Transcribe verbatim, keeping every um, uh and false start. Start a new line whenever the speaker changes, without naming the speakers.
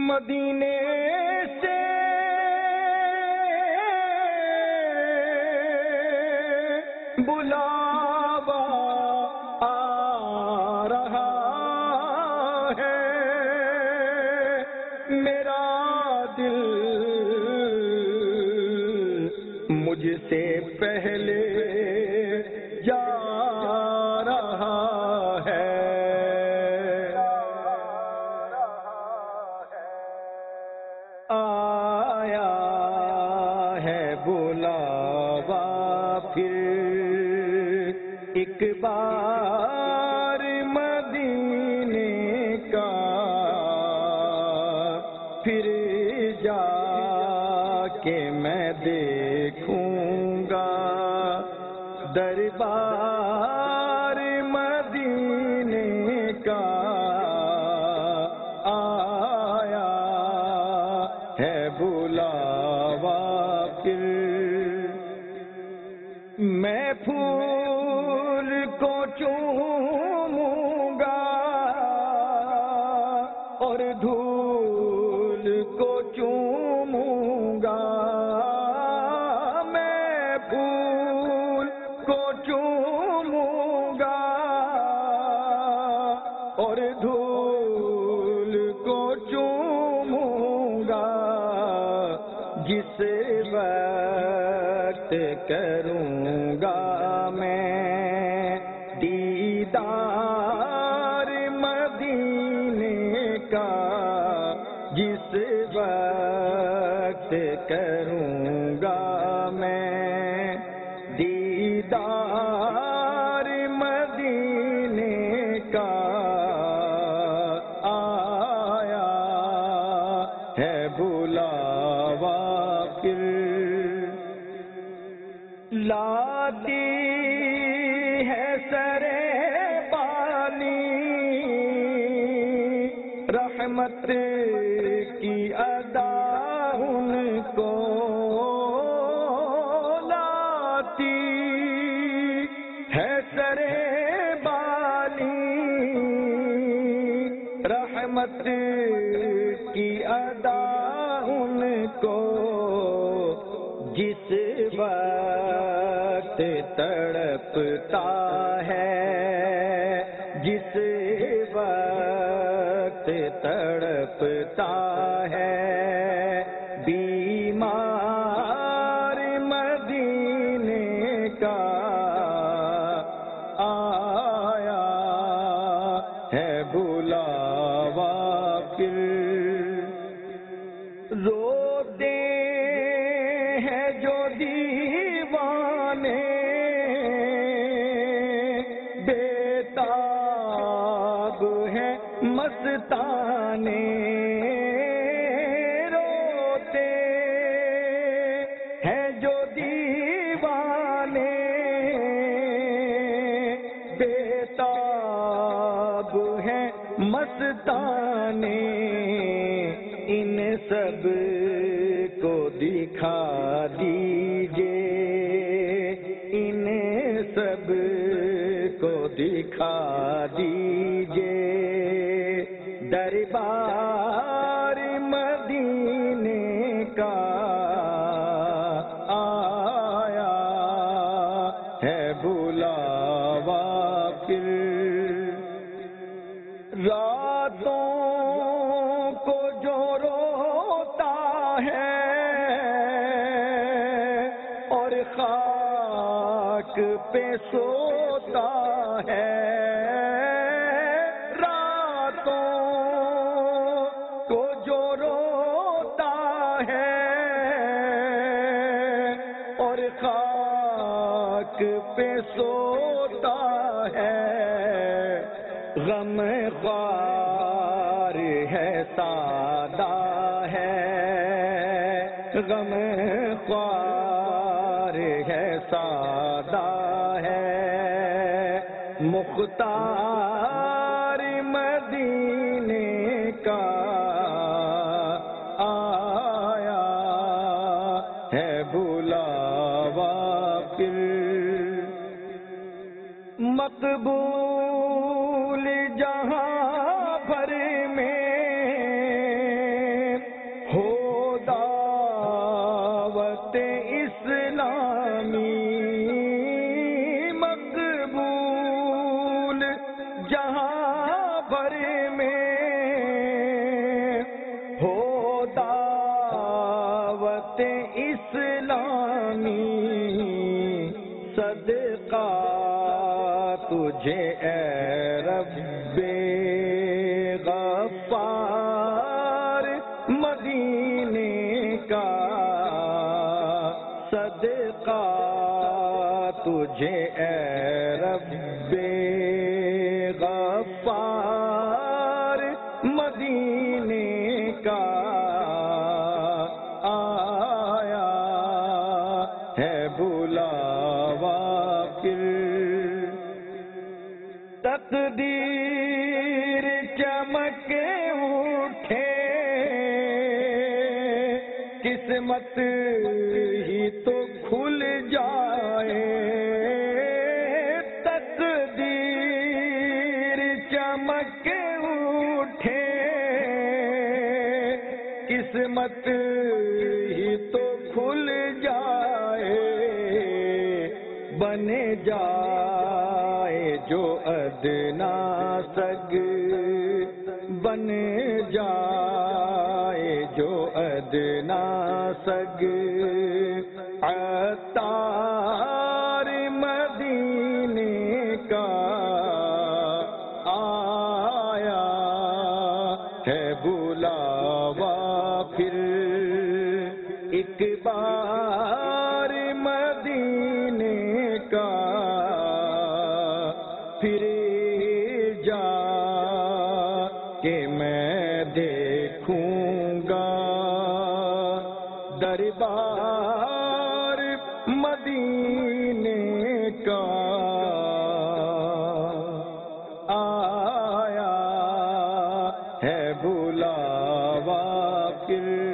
مدینے سے بلاوا آ رہا ہے، میرا دل مجھ سے پہلے جا رہا ہے۔ آیا ہے بلاوا پھر ایک بار مدینے کا، پھر جا کے میں دیکھوں گا دربار مدینے کا۔ آیا ہے بلاوا پھر، میں پھول کو چوموں گا اور دھول کو چوموں گا، میں پھول کو چوموں گا اور دھول کو چوموں گا، جس وقت کروں گا میں دیدار مدینے کا، جس وقت کروں گا میں دیدار مدینے کا۔ آیا ہے بلاوا پھر، لاتی ہے سرے بالی رحمت کی ادا ان کو، لاتی ہے سرے بالی رحمت کی ادا ان کو، جس وقت تڑپتا ہے، جس وقت تڑپتا ہے بیمار مدینے کا۔ آیا ہے بلاوا پھر، روتے ہیں جو دیوانے بے تاب ہیں مستانے، روتے ہیں جو دیوانے بے تاب ہیں مستانے، ان سب کو دکھا دیجئے، ان سب کو دکھا دیجئے دربار مدینے کا۔ آیا ہے بلاوا پھر، راتوں کو جو روتا ہے اور خاک پہ سوتا ہے، راتوں کو جو روتا ہے اور خاک پہ سوتا ہے، غم خوار ہے سادہ ہے، غم خوار ہے سادہ ہے، مختار مدینے کا۔ آیا ہے بلاوا پھر، مقبول جہاں بھر میں اسلامی صدقہ تجھے اے رب غفار مدینے کا صدقہ تجھے اے رب غفار مدینے کا آیا ہے بلاوا پھر تقدیر چمک اٹھے قسمت ہی تو کھل جائے تقدیر چمک اٹھے قسمت ہی تو کھل جائے بن جائے جو ادنا سگ بن جائے جو ادنا سگ عطار مدینے کا آیا ہے بلاوا پھر ایک بار مدینے کا پھر جا کہ میں دیکھوں گا دربار مدینے کا آیا ہے بلاوا پھر